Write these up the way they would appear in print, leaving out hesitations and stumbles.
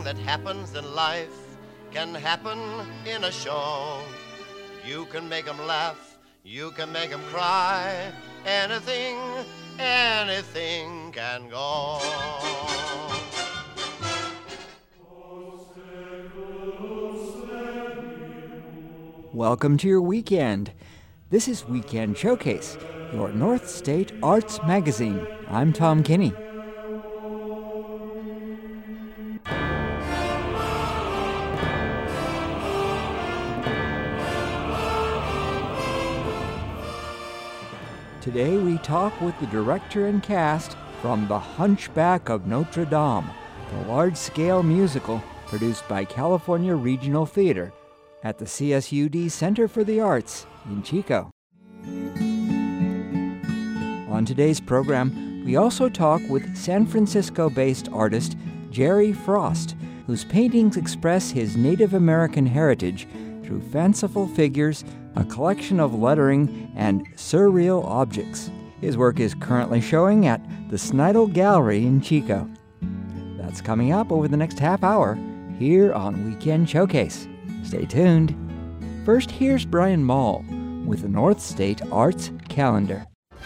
that happens in life can happen in a show. You can make 'em laugh, you can make 'em cry. Anything can go. Welcome to your weekend. This is Weekend Showcase, your North State Arts Magazine. I'm Tom Kinney. Today we talk with the director and cast from The Hunchback of Notre Dame, the large-scale musical produced by California Regional Theater at the CSUD Center for the Arts in Chico. On today's program, we also talk with San Francisco-based artist Jerry Frost, whose paintings express his Native American heritage through fanciful figures, a collection of lettering, and surreal objects. His work is currently showing at the Snidel Gallery in Chico. That's coming up over the next half hour here on Weekend Showcase. Stay tuned. First, here's Brian Mall with the North State Arts Calendar.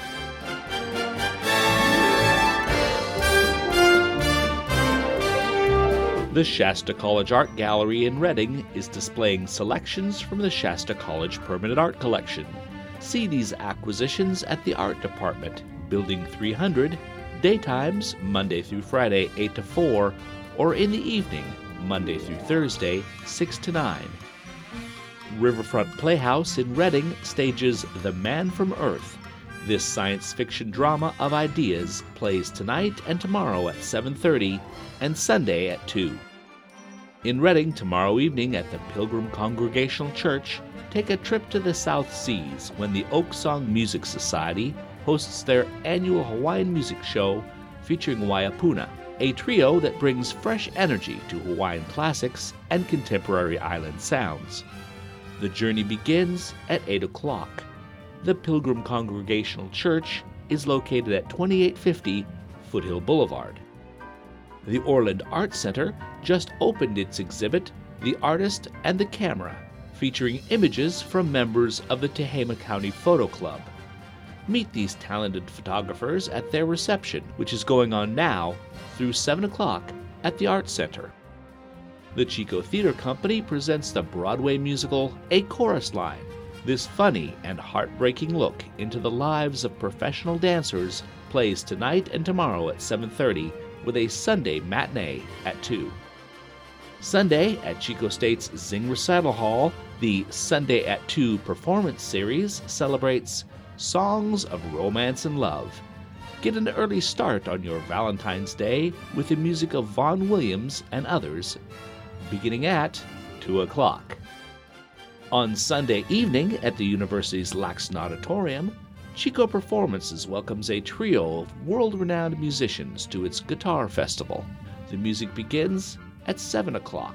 The Shasta College Art Gallery in Redding is displaying selections from the Shasta College Permanent Art Collection. See these acquisitions at the Art Department, Building 300, daytimes Monday through Friday 8 to 4, or in the evening Monday through Thursday 6 to 9. Riverfront Playhouse in Redding stages The Man from Earth. This science fiction drama of ideas plays tonight and tomorrow at 7:30 and Sunday at 2. In Redding tomorrow evening at the Pilgrim Congregational Church, take a trip to the South Seas when the Oak Song Music Society hosts their annual Hawaiian music show featuring Waipuna, a trio that brings fresh energy to Hawaiian classics and contemporary island sounds. The journey begins at 8 o'clock. The Pilgrim Congregational Church is located at 2850 Foothill Boulevard. The Orland Art Center just opened its exhibit, The Artist and the Camera, featuring images from members of the Tehama County Photo Club. Meet these talented photographers at their reception, which is going on now through 7 o'clock at the Art Center. The Chico Theater Company presents the Broadway musical A Chorus Line. This funny and heartbreaking look into the lives of professional dancers plays tonight and tomorrow at 7:30 with a Sunday matinee at 2. Sunday at Chico State's Zing Recital Hall, the Sunday at 2 performance series celebrates Songs of Romance and Love. Get an early start on your Valentine's Day with the music of Vaughan Williams and others, beginning at 2 o'clock. On Sunday evening at the university's Laxton Auditorium, Chico Performances welcomes a trio of world-renowned musicians to its guitar festival. The music begins at 7 o'clock.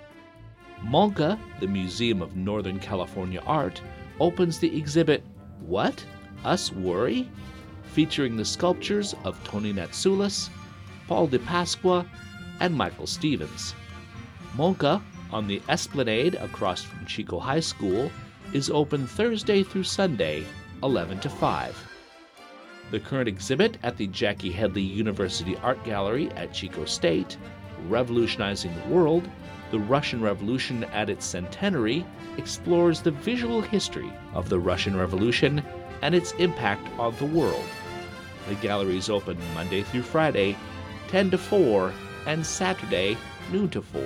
MONCA, the Museum of Northern California Art, opens the exhibit What? Us Worry? Featuring the sculptures of Tony Natsoulis, Paul De Pasqua, and Michael Stevens. MONCA, on the Esplanade across from Chico High School, is open Thursday through Sunday, 11 to 5. The current exhibit at the Jackie Headley University Art Gallery at Chico State, Revolutionizing the World, the Russian Revolution at its centenary, explores the visual history of the Russian Revolution and its impact on the world. The gallery is open Monday through Friday, 10 to 4, and Saturday, noon to 4.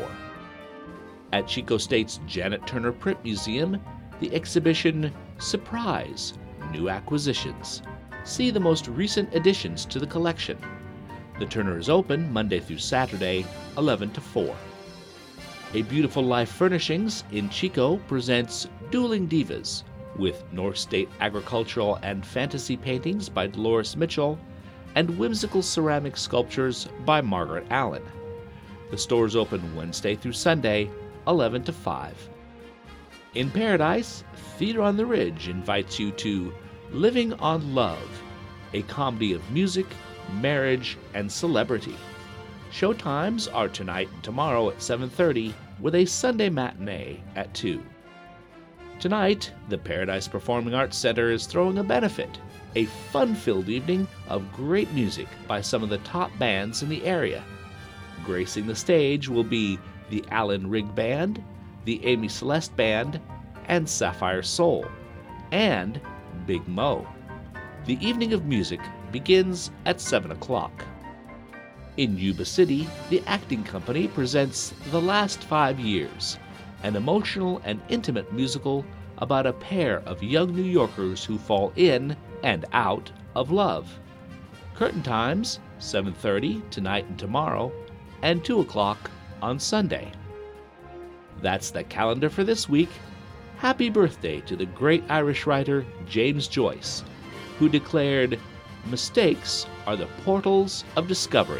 At Chico State's Janet Turner Print Museum, the exhibition Surprise! New Acquisitions. See the most recent additions to the collection. The Turner is open Monday through Saturday, 11 to 4. A Beautiful Life Furnishings in Chico presents Dueling Divas, with North State agricultural and fantasy paintings by Dolores Mitchell and whimsical ceramic sculptures by Margaret Allen. The store is open Wednesday through Sunday, 11 to 5. In Paradise, Theater on the Ridge invites you to Living on Love, a comedy of music, marriage, and celebrity. Show times are tonight and tomorrow at 7:30, with a Sunday matinee at 2. Tonight, the Paradise Performing Arts Center is throwing a benefit, a fun-filled evening of great music by some of the top bands in the area. Gracing the stage will be the Alan Rigg Band, the Amy Celeste Band, and Sapphire Soul, and Big Mo. The evening of music begins at 7 o'clock. In Yuba City, the Acting Company presents The Last 5 Years, an emotional and intimate musical about a pair of young New Yorkers who fall in and out of love. Curtain times, 7:30 tonight and tomorrow, and 2 o'clock on Sunday. That's the calendar for this week. Happy birthday to the great Irish writer James Joyce, who declared, "Mistakes are the portals of discovery."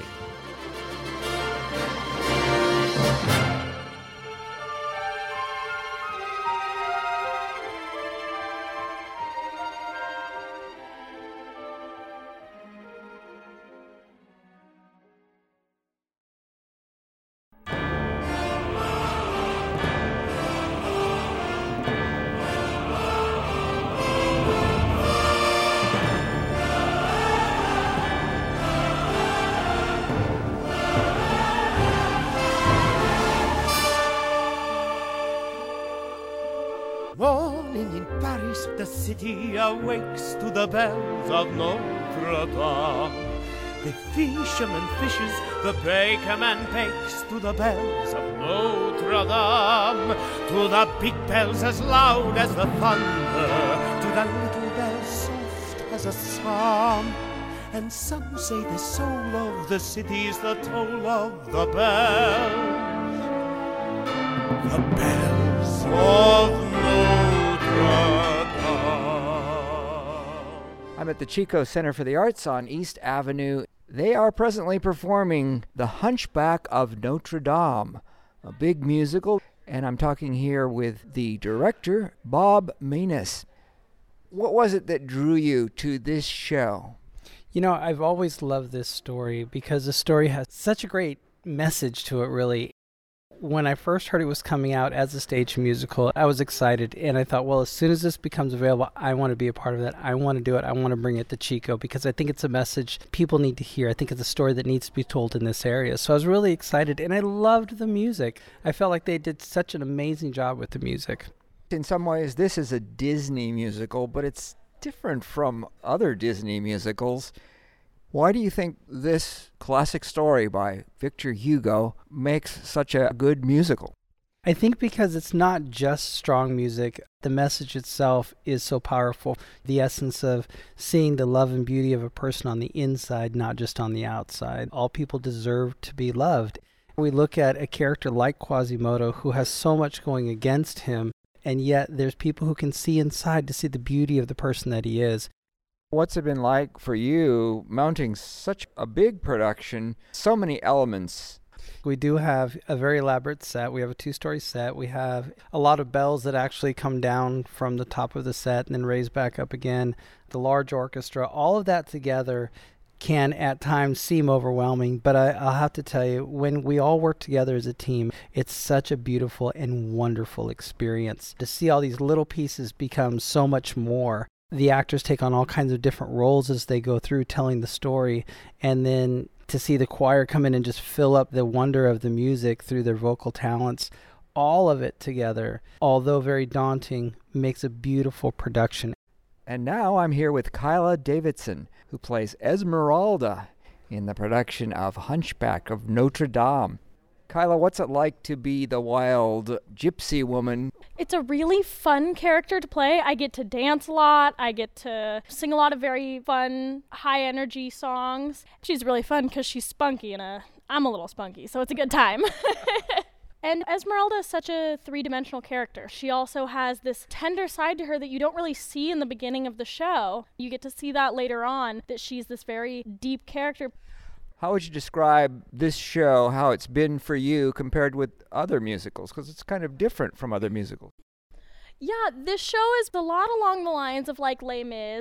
Morning in Paris, the city awakes to the bells of Notre Dame. The fisherman fishes, the bakerman bakes to the bells of Notre Dame. To the big bells as loud as the thunder, to the little bells soft as a psalm. And some say the soul of the city's the toll of the bells. The bells of Notre Dame. I'm at the Chico Center for the Arts on East Avenue. They are presently performing The Hunchback of Notre Dame, a big musical, and I'm talking here with the director, Bob Menes. What was it that drew you to this show? You know, I've always loved this story because the story has such a great message to it, really. When I first heard it was coming out as a stage musical, I was excited, and I thought, well, as soon as this becomes available, I want to be a part of that. I want to do it. I want to bring it to Chico because I think it's a message people need to hear. I think it's a story that needs to be told in this area. So I was really excited, and I loved the music. I felt like they did such an amazing job with the music. In some ways, this is a Disney musical, but it's different from other Disney musicals. Why do you think this classic story by Victor Hugo makes such a good musical? I think because it's not just strong music. The message itself is so powerful. The essence of seeing the love and beauty of a person on the inside, not just on the outside. All people deserve to be loved. We look at a character like Quasimodo who has so much going against him, and yet there's people who can see inside to see the beauty of the person that he is. What's it been like for you mounting such a big production, so many elements? We do have a very elaborate set. We have a 2-story set. We have a lot of bells that actually come down from the top of the set and then raise back up again. The large orchestra, all of that together can at times seem overwhelming, but I'll have to tell you, when we all work together as a team, it's such a beautiful and wonderful experience. To see all these little pieces become so much more. The actors take on all kinds of different roles as they go through telling the story, and then to see the choir come in and just fill up the wonder of the music through their vocal talents, all of it together, although very daunting, makes a beautiful production. And now I'm here with Kyla Davidson, who plays Esmeralda in the production of Hunchback of Notre Dame. Kyla, what's it like to be the wild gypsy woman? It's a really fun character to play. I get to dance a lot. I get to sing a lot of very fun, high-energy songs. She's really fun because she's spunky, and I'm a little spunky, so it's a good time. And Esmeralda is such a three-dimensional character. She also has this tender side to her that you don't really see in the beginning of the show. You get to see that later on, that she's this very deep character. How would you describe this show, how it's been for you compared with other musicals? Because it's kind of different from other musicals. Yeah, this show is a lot along the lines of like Les Mis.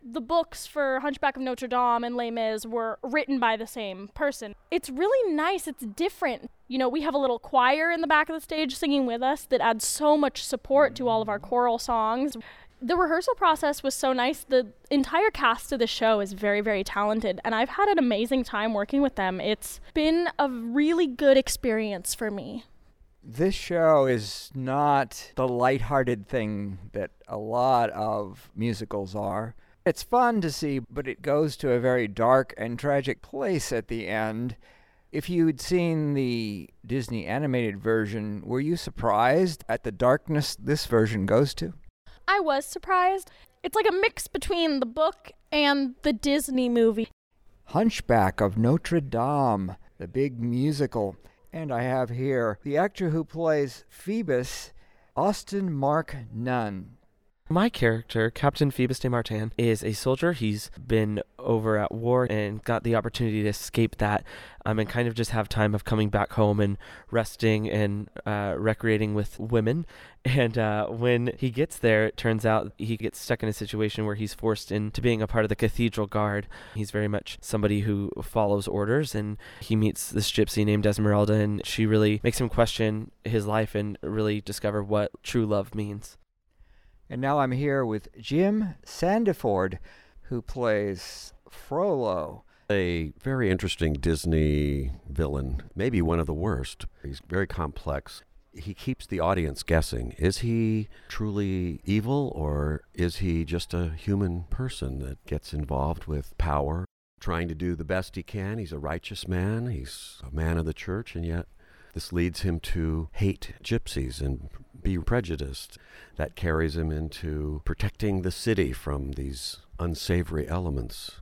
the books for Hunchback of Notre Dame and Les Mis were written by the same person. It's really nice. It's different. You know, we have a little choir in the back of the stage singing with us that adds so much support to all of our choral songs. The rehearsal process was so nice. The entire cast of the show is very, very talented, and I've had an amazing time working with them. It's been a really good experience for me. This show is not the lighthearted thing that a lot of musicals are. It's fun to see, but it goes to a very dark and tragic place at the end. If you'd seen the Disney animated version, were you surprised at the darkness this version goes to? I was surprised. It's like a mix between the book and the Disney movie. Hunchback of Notre Dame, the big musical. And I have here the actor who plays Phoebus, Austin Mark Nunn. My character, Captain Phoebus de Martin, is a soldier. He's been over at war and got the opportunity to escape that and kind of just have time of coming back home and resting and recreating with women. And when he gets there, it turns out he gets stuck in a situation where he's forced into being a part of the cathedral guard. He's very much somebody who follows orders, and he meets this gypsy named Esmeralda, and she really makes him question his life and really discover what true love means. And now I'm here with Jim Sandiford, who plays Frollo. A very interesting Disney villain, maybe one of the worst. He's very complex. He keeps the audience guessing. Is he truly evil, or is he just a human person that gets involved with power, trying to do the best he can? He's a righteous man. He's a man of the church, and yet this leads him to hate gypsies and be prejudiced. That carries him into protecting the city from these unsavory elements.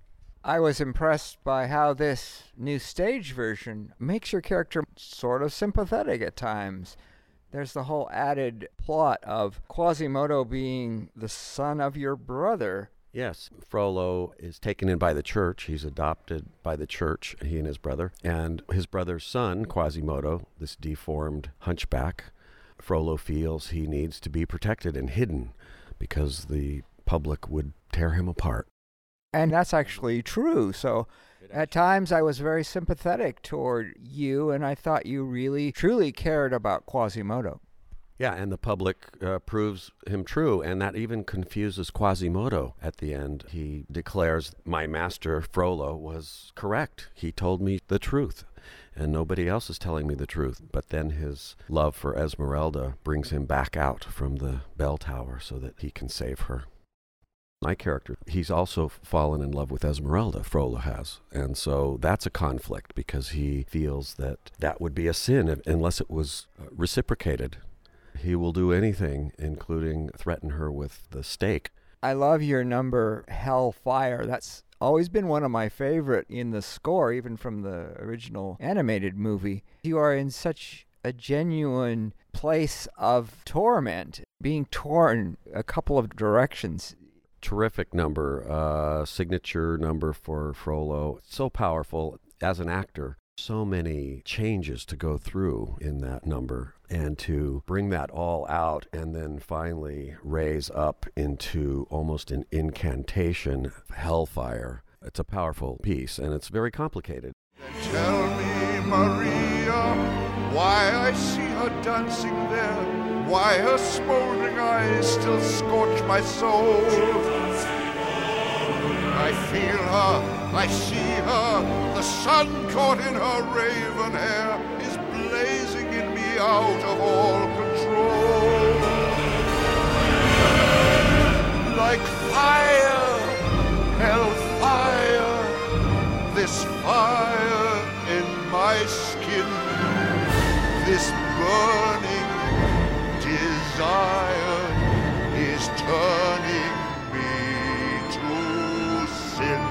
I was impressed by how this new stage version makes your character sort of sympathetic at times. There's the whole added plot of Quasimodo being the son of your brother. Yes, Frollo is taken in by the church. He's adopted by the church, he and his brother. And his brother's son, Quasimodo, this deformed hunchback, Frollo feels he needs to be protected and hidden because the public would tear him apart. And that's actually true. So at times I was very sympathetic toward you, and I thought you really, truly cared about Quasimodo. Yeah, and the public proves him true, and that even confuses Quasimodo at the end. He declares, my master, Frollo, was correct. He told me the truth, and nobody else is telling me the truth. But then his love for Esmeralda brings him back out from the bell tower so that he can save her. My character, he's also fallen in love with Esmeralda, Frollo has. And so that's a conflict because he feels that that would be a sin unless it was reciprocated. He will do anything, including threaten her with the stake. I love your number, Hellfire. That's always been one of my favorite in the score, even from the original animated movie. You are in such a genuine place of torment, being torn a couple of directions. Terrific number, signature number for Frollo. So powerful as an actor. So many changes to go through in that number, and to bring that all out and then finally raise up into almost an incantation, Hellfire. It's a powerful piece, and it's very complicated. Tell me, Maria, why I see her dancing there, why her smoldering eyes still scorch my soul. I feel her, I see her, the sun caught in her raven hair is blazing in me out of all control. Like fire, hellfire, this fire in my skin, this burning desire is turning me to sin.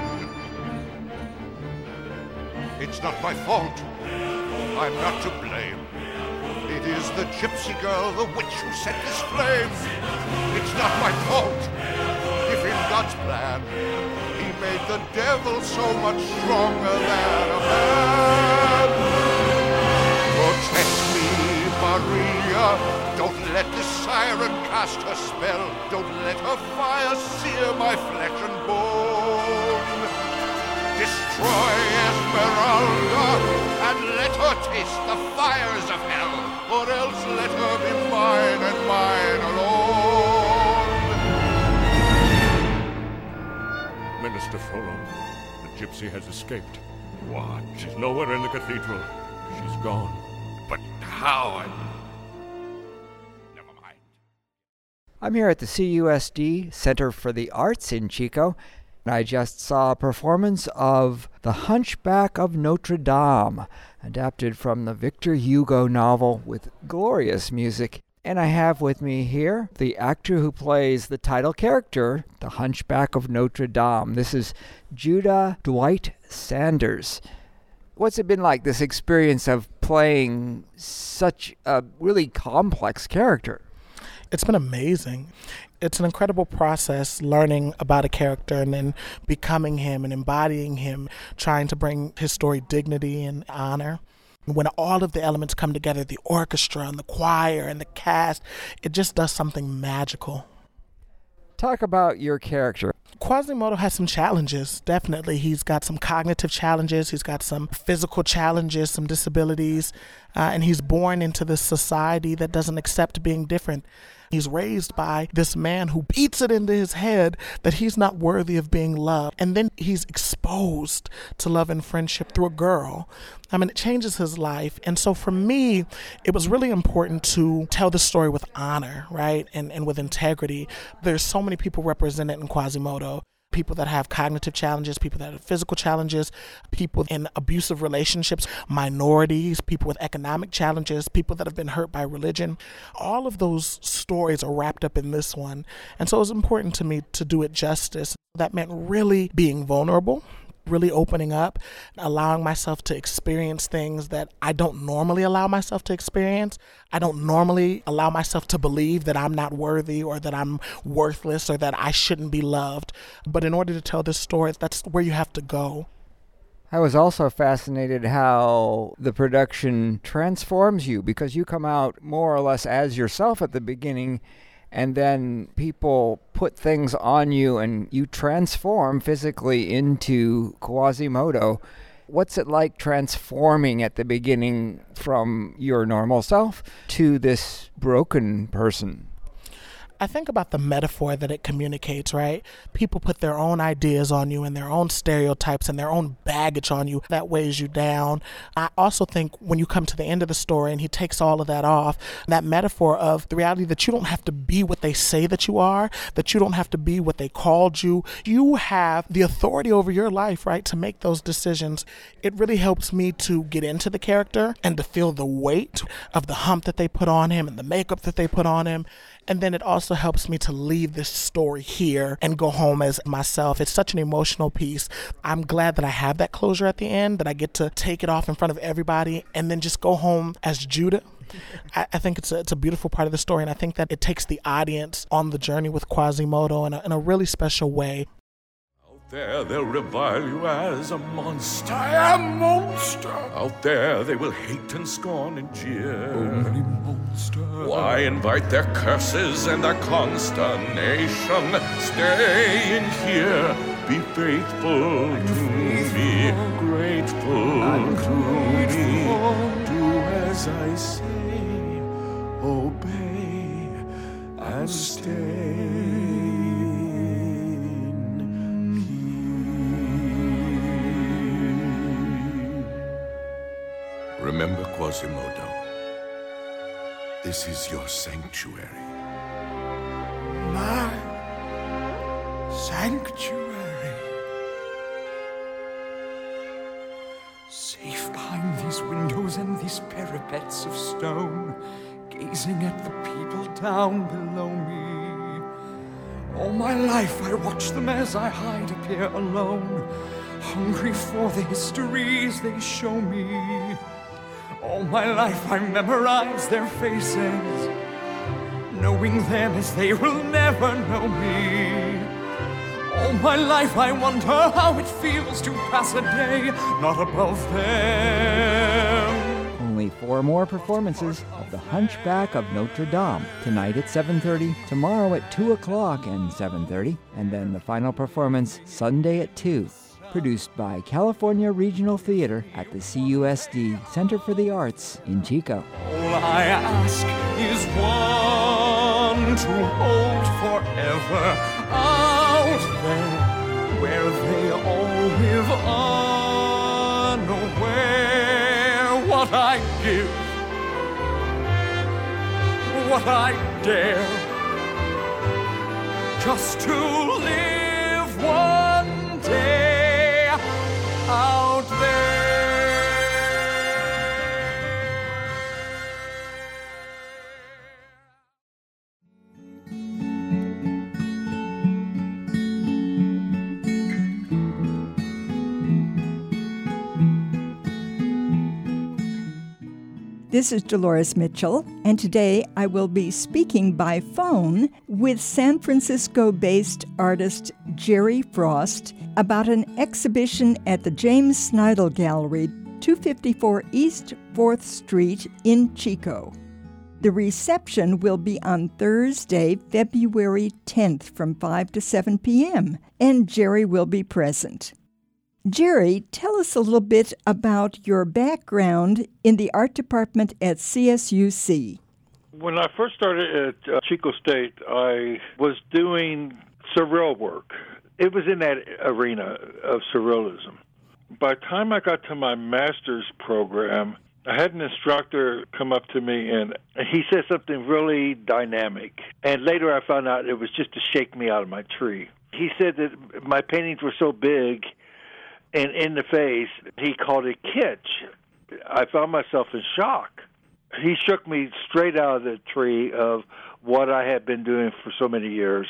It's not my fault. I'm not to blame. It is the gypsy girl, the witch, who set this flame. It's not my fault. If in God's plan, he made the devil so much stronger than a man. Protect me, Maria. Don't let this siren cast cast her spell. Don't let her fire sear my flesh and bone. Destroy Esmeralda, and let her taste the fires of hell, or else let her be mine and mine alone. Minister Frollo, the gypsy has escaped. What? She's nowhere in the cathedral. She's gone. But how? Never mind. I'm here at the CUSD Center for the Arts in Chico. I just saw a performance of The Hunchback of Notre Dame, adapted from the Victor Hugo novel with glorious music. And I have with me here the actor who plays the title character, the Hunchback of Notre Dame. This is Judah Dwight Sanders. What's it been like, this experience of playing such a really complex character? It's been amazing. It's an incredible process learning about a character and then becoming him and embodying him, trying to bring his story dignity and honor. When all of the elements come together, the orchestra and the choir and the cast, it just does something magical. Talk about your character. Quasimodo has some challenges, definitely. He's got some cognitive challenges, he's got some physical challenges, some disabilities, and he's born into this society that doesn't accept being different. He's raised by this man who beats it into his head that he's not worthy of being loved. And then he's exposed to love and friendship through a girl. I mean, it changes his life. And so for me, it was really important to tell the story with honor, right? And with integrity. There's so many people represented in Quasimodo. People that have cognitive challenges, people that have physical challenges, people in abusive relationships, minorities, people with economic challenges, people that have been hurt by religion. All of those stories are wrapped up in this one. And so it was important to me to do it justice. That meant really being vulnerable, really opening up, allowing myself to experience things that I don't normally allow myself to experience. I don't normally allow myself to believe that I'm not worthy or that I'm worthless or that I shouldn't be loved. But in order to tell this story, that's where you have to go. I was also fascinated how the production transforms you, because you come out more or less as yourself at the beginning, and then people put things on you and you transform physically into Quasimodo. What's it like transforming at the beginning from your normal self to this broken person? I think about the metaphor that it communicates, right? People put their own ideas on you and their own stereotypes and their own baggage on you that weighs you down. I also think when you come to the end of the story and he takes all of that off, that metaphor of the reality that you don't have to be what they say that you are, that you don't have to be what they called you. You have the authority over your life, right, to make those decisions. It really helps me to get into the character and to feel the weight of the hump that they put on him and the makeup that they put on him. And then it also helps me to leave this story here and go home as myself. It's such an emotional piece. I'm glad that I have that closure at the end, that I get to take it off in front of everybody and then just go home as Judah. I think it's a beautiful part of the story, and I think that it takes the audience on the journey with Quasimodo in a really special way. There they'll revile you as a monster. I am monster. Out there they will hate and scorn and jeer. Only monster. Why invite their curses and their consternation? Stay in here. Be faithful to me. Grateful to me. Do as I say. Obey and stay. Remember, Quasimodo, this is your sanctuary. My sanctuary. Safe behind these windows and these parapets of stone, gazing at the people down below me. All my life I watch them as I hide up here alone, hungry for the histories they show me. All my life I memorize their faces, knowing them as they will never know me. All my life I wonder how it feels to pass a day not above them. only 4 more performances of The Hunchback of Notre Dame, tonight at 7:30, tomorrow at 2 o'clock and 7:30, and then the final performance Sunday at 2. Produced by California Regional Theater at the CUSD Center for the Arts in Chico. All I ask is one to hold forever out there where they all live unaware. What I give, what I dare, just to live one day out there. This is Dolores Mitchell, and today I will be speaking by phone with San Francisco-based artist Jerry Frost about an exhibition at the James Snidel Gallery, 254 East 4th Street in Chico. The reception will be on Thursday, February 10th from 5 to 7 p.m., and Jerry will be present. Jerry, tell us a little bit about your background in the art department at CSUC. When I first started at Chico State, I was doing surreal work. It was in that arena of surrealism. By the time I got to my master's program, I had an instructor come up to me, and he said something really dynamic. And later I found out it was just to shake me out of my tree. He said that my paintings were so big and in the face, he called it kitsch. I found myself in shock. He shook me straight out of the tree of what I had been doing for so many years.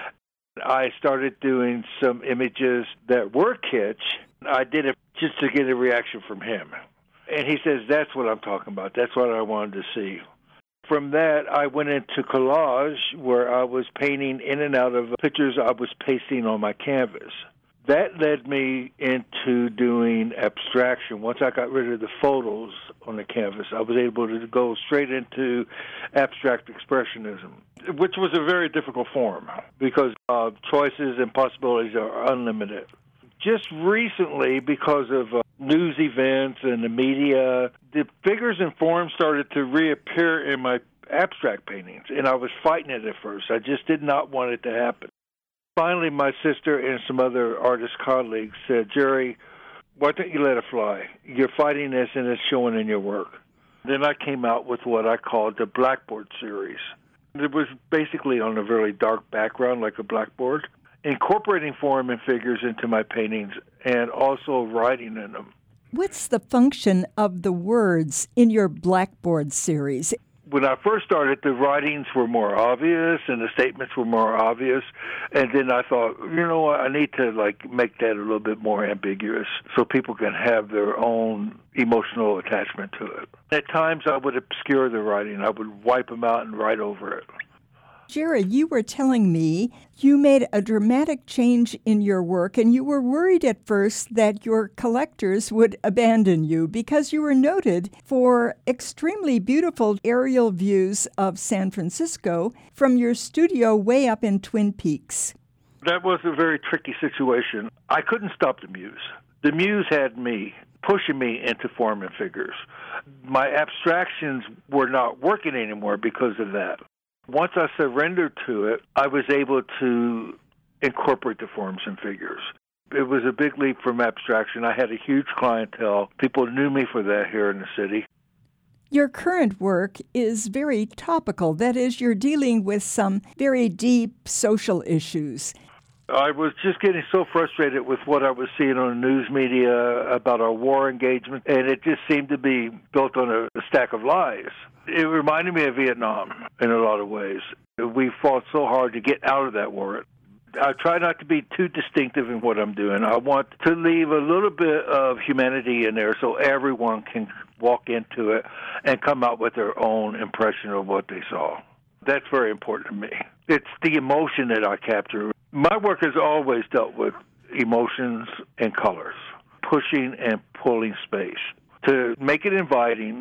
I started doing some images that were kitsch. I did it just to get a reaction from him. And he says, that's what I'm talking about. That's what I wanted to see. From that, I went into collage, where I was painting in and out of pictures I was pasting on my canvas. That led me into doing abstraction. Once I got rid of the photos on the canvas, I was able to go straight into abstract expressionism, which was a very difficult form because choices and possibilities are unlimited. Just recently, because of news events and the media, the figures and forms started to reappear in my abstract paintings, and I was fighting it at first. I just did not want it to happen. Finally, my sister and some other artist colleagues said, Jerry, why don't you let it fly? You're fighting this, and it's showing in your work. Then I came out with what I called the Blackboard series. It was basically on a very dark background, like a blackboard, incorporating form and figures into my paintings and also writing in them. What's the function of the words in your Blackboard series? When I first started, the writings were more obvious and the statements were more obvious. And then I thought, you know what, I need to make that a little bit more ambiguous so people can have their own emotional attachment to it. At times, I would obscure the writing. I would wipe them out and write over it. Jerry, you were telling me you made a dramatic change in your work, and you were worried at first that your collectors would abandon you because you were noted for extremely beautiful aerial views of San Francisco from your studio way up in Twin Peaks. That was a very tricky situation. I couldn't stop the muse. The muse had me, pushing me into form and figures. My abstractions were not working anymore because of that. Once I surrendered to it, I was able to incorporate the forms and figures. It was a big leap from abstraction. I had a huge clientele. People knew me for that here in the city. Your current work is very topical. That is, you're dealing with some very deep social issues. I was just getting so frustrated with what I was seeing on the news media about our war engagement, and it just seemed to be built on a stack of lies. It reminded me of Vietnam in a lot of ways. We fought so hard to get out of that war. I try not to be too distinctive in what I'm doing. I want to leave a little bit of humanity in there so everyone can walk into it and come out with their own impression of what they saw. That's very important to me. It's the emotion that I capture. My work has always dealt with emotions and colors, pushing and pulling space. To make it inviting,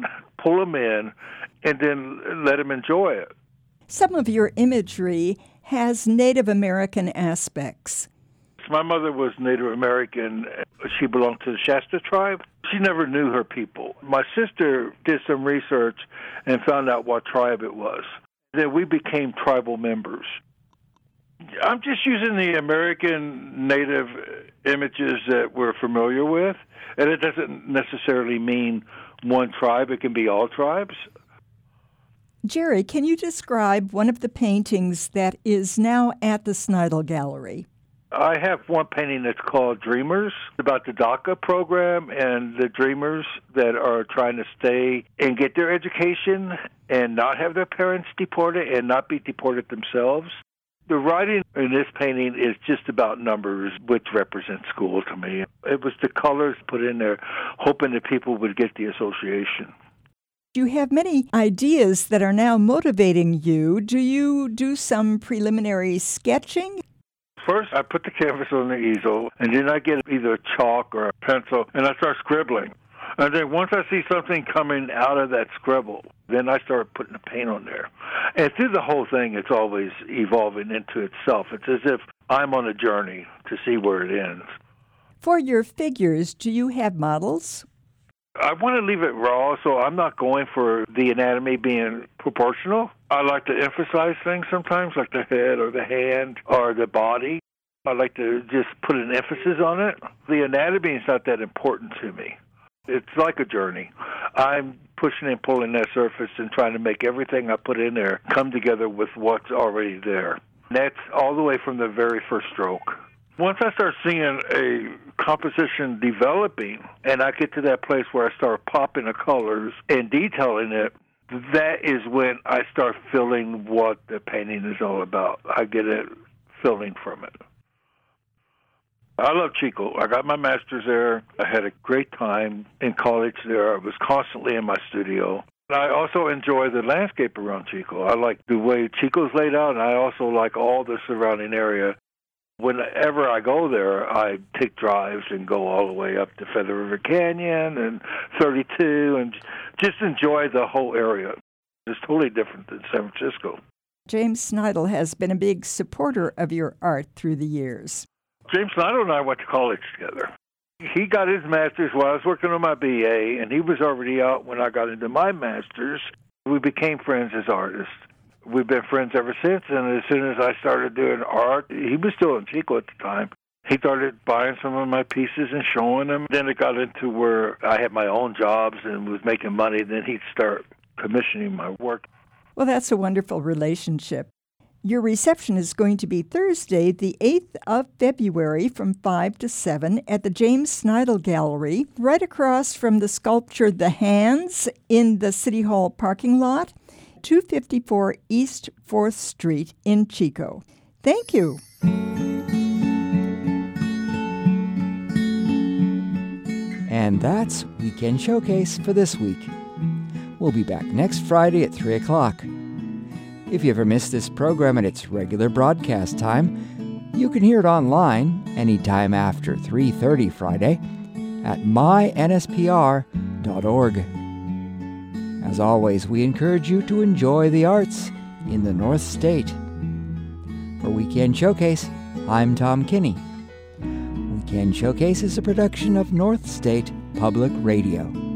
pull them in, and then let them enjoy it. Some of your imagery has Native American aspects. My mother was Native American. She belonged to the Shasta tribe. She never knew her people. My sister did some research and found out what tribe it was. Then we became tribal members. I'm just using the American Native images that we're familiar with, and it doesn't necessarily mean one tribe. It can be all tribes. Jerry, can you describe one of the paintings that is now at the Snidel Gallery? I have one painting that's called Dreamers, about the DACA program and the dreamers that are trying to stay and get their education and not have their parents deported and not be deported themselves. The writing in this painting is just about numbers, which represent school to me. It was the colors put in there, hoping that people would get the association. You have many ideas that are now motivating you. Do you do some preliminary sketching? First, I put the canvas on the easel, and then I get either a chalk or a pencil, and I start scribbling. And then once I see something coming out of that scribble, then I start putting the paint on there. And through the whole thing, it's always evolving into itself. It's as if I'm on a journey to see where it ends. For your figures, do you have models? I want to leave it raw, so I'm not going for the anatomy being proportional. I like to emphasize things sometimes, like the head or the hand or the body. I like to just put an emphasis on it. The anatomy is not that important to me. It's like a journey. I'm pushing and pulling that surface and trying to make everything I put in there come together with what's already there. That's all the way from the very first stroke. Once I start seeing a composition developing and I get to that place where I start popping the colors and detailing it, that is when I start feeling what the painting is all about. I get a feeling from it. I love Chico. I got my master's there. I had a great time in college there. I was constantly in my studio. I also enjoy the landscape around Chico. I like the way Chico's laid out, and I also like all the surrounding area. Whenever I go there, I take drives and go all the way up to Feather River Canyon and 32 and just enjoy the whole area. It's totally different than San Francisco. James Snidel has been a big supporter of your art through the years. James Snidel and I went to college together. He got his master's while I was working on my BA, and he was already out when I got into my master's. We became friends as artists. We've been friends ever since, and as soon as I started doing art, he was still in Chico at the time. He started buying some of my pieces and showing them. Then it got into where I had my own jobs and was making money. Then he'd start commissioning my work. Well, that's a wonderful relationship. Your reception is going to be Thursday, the 8th of February from 5 to 7 at the James Snidel Gallery, right across from the sculpture The Hands in the City Hall parking lot, 254 East 4th Street in Chico. Thank you. And that's Weekend Showcase for this week. We'll be back next Friday at 3 o'clock. If you ever miss this program at its regular broadcast time, you can hear it online anytime after 3:30 Friday at mynspr.org. As always, we encourage you to enjoy the arts in the North State. For Weekend Showcase, I'm Tom Kinney. Weekend Showcase is a production of North State Public Radio.